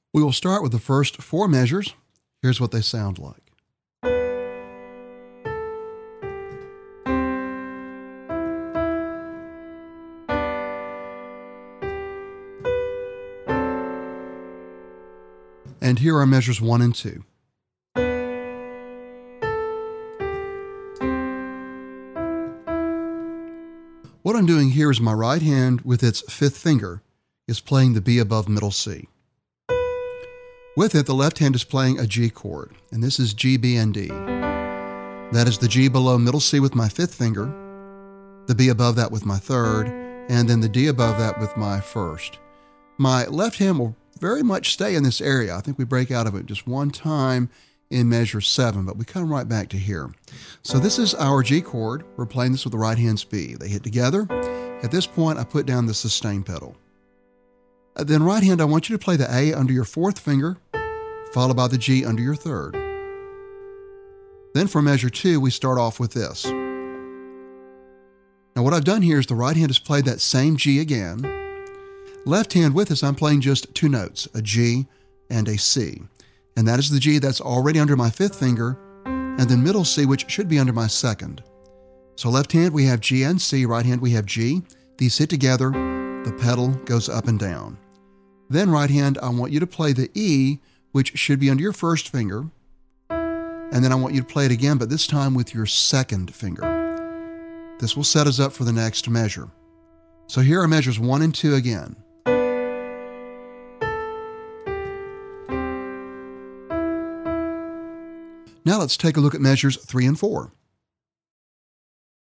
We will start with the first four measures. Here's what they sound like. And here are measures 1 and 2. What I'm doing here is my right hand with its fifth finger is playing the B above middle C. With it, the left hand is playing a G chord, and this is G, B, and D. That is the G below middle C with my fifth finger, the B above that with my third, and then the D above that with my first. My left hand will very much stay in this area. I think we break out of it just one time in measure 7, but we come right back to here. So this is our G chord. We're playing this with the right hand's B. They hit together. At this point, I put down the sustain pedal. Then right hand, I want you to play the A under your fourth finger, followed by the G under your third. Then for measure 2, we start off with this. Now what I've done here is the right hand has played that same G again. Left hand with this, I'm playing just 2 notes, a G and a C. And that is the G that's already under my fifth finger, and then middle C, which should be under my second. So left hand, we have G and C. Right hand, we have G. These hit together. The pedal goes up and down. Then right hand, I want you to play the E, which should be under your first finger. And then I want you to play it again, but this time with your second finger. This will set us up for the next measure. So here are measures 1 and 2 again. Now let's take a look at measures 3 and 4.